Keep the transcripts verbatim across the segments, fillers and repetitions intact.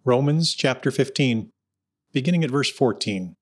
Romans chapter fifteen, beginning at verse fourteen.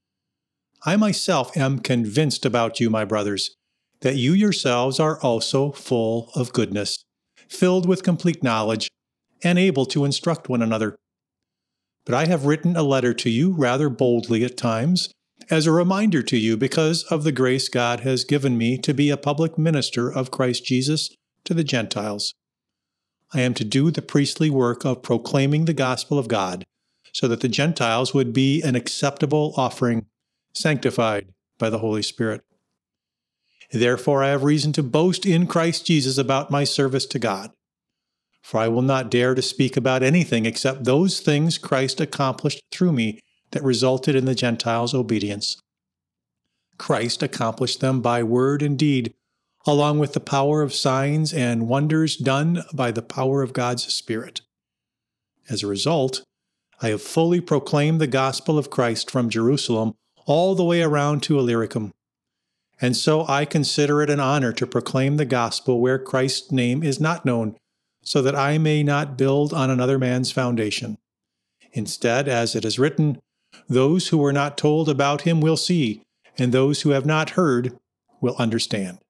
I myself am convinced about you, my brothers, that you yourselves are also full of goodness, filled with complete knowledge, and able to instruct one another. But I have written a letter to you rather boldly at times, as a reminder to you because of the grace God has given me to be a public minister of Christ Jesus to the Gentiles. I am to do the priestly work of proclaiming the gospel of God, so that the Gentiles would be an acceptable offering, sanctified by the Holy Spirit. Therefore I have reason to boast in Christ Jesus about my service to God. For I will not dare to speak about anything except those things Christ accomplished through me that resulted in the Gentiles' obedience. Christ accomplished them by word and deed, along with the power of signs and wonders done by the power of God's Spirit. As a result, I have fully proclaimed the gospel of Christ from Jerusalem all the way around to Illyricum. And so I consider it an honor to proclaim the gospel where Christ's name is not known, so that I may not build on another man's foundation. Instead, as it is written, those who were not told about him will see, and those who have not heard will understand.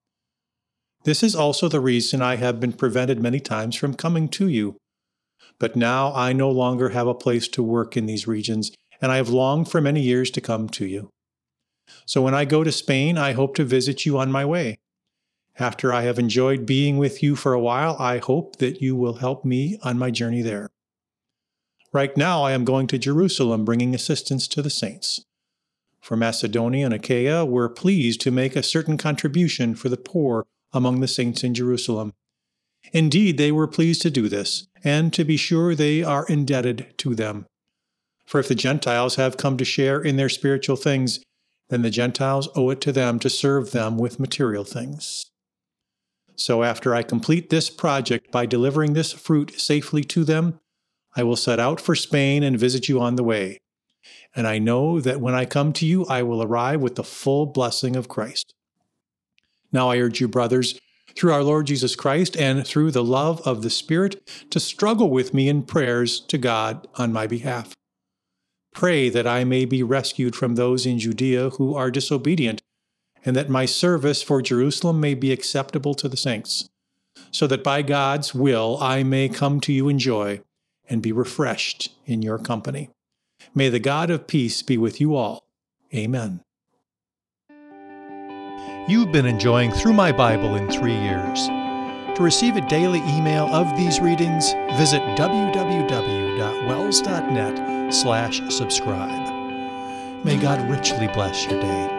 This is also the reason I have been prevented many times from coming to you. But now I no longer have a place to work in these regions, and I have longed for many years to come to you. So when I go to Spain, I hope to visit you on my way. After I have enjoyed being with you for a while, I hope that you will help me on my journey there. Right now I am going to Jerusalem, bringing assistance to the saints. For Macedonia and Achaia were pleased to make a certain contribution for the poor among the saints in Jerusalem. Indeed, they were pleased to do this, and to be sure they are indebted to them. For if the Gentiles have come to share in their spiritual things, then the Gentiles owe it to them to serve them with material things. So after I complete this project by delivering this fruit safely to them, I will set out for Spain and visit you on the way. And I know that when I come to you, I will arrive with the full blessing of Christ. Now I urge you, brothers, through our Lord Jesus Christ and through the love of the Spirit, to struggle with me in prayers to God on my behalf. Pray that I may be rescued from those in Judea who are disobedient, and that my service for Jerusalem may be acceptable to the saints, so that by God's will I may come to you in joy and be refreshed in your company. May the God of peace be with you all. Amen. You've been enjoying Through My Bible in Three Years. To receive a daily email of these readings, visit w w w dot wells dot net slash subscribe. May God richly bless your day.